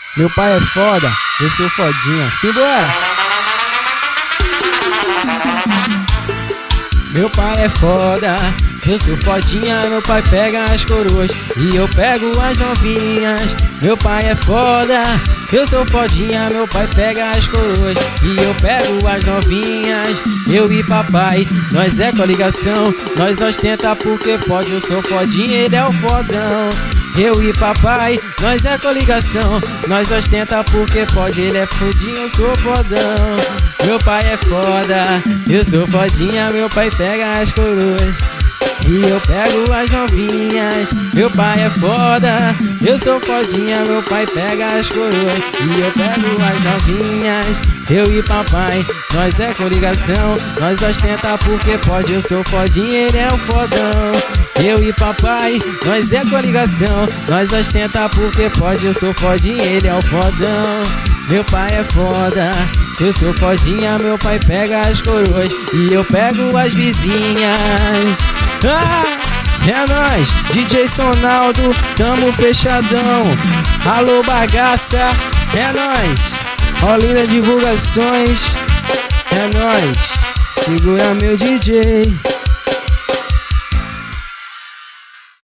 Meu pai é foda, eu sou fodinha. Simbora! Meu pai é foda, eu sou fodinha. Meu pai pega as coroas e eu pego as novinhas. Meu pai é foda, eu sou fodinha. Meu pai pega as coroas e eu pego as novinhas. Eu e papai, nós é coligação. Nós ostenta porque pode, eu sou fodinha, ele é o fodão. Eu e papai, nós é coligação. Nós ostenta porque pode, ele é fodinho, eu sou fodão. Meu pai é foda, eu sou fodinha. Meu pai pega as coroas e eu pego as novinhas. Meu pai é foda, eu sou fodinha. Meu pai pega as coroas e eu pego as novinhas. Eu e papai, nós é coligação. Nós ostenta porque pode, eu sou fodinha, ele é o fodão. Eu e papai, nós é coligação. Nós ostenta porque pode, eu sou fodinha, ele é o fodão. Meu pai é foda, eu sou fodinha. Meu pai pega as coroas e eu pego as vizinhas. É nóis, DJ Sonaldo, tamo fechadão. Alô bagaça, é nóis. Olinda Divulgações, é nóis. Segura meu DJ.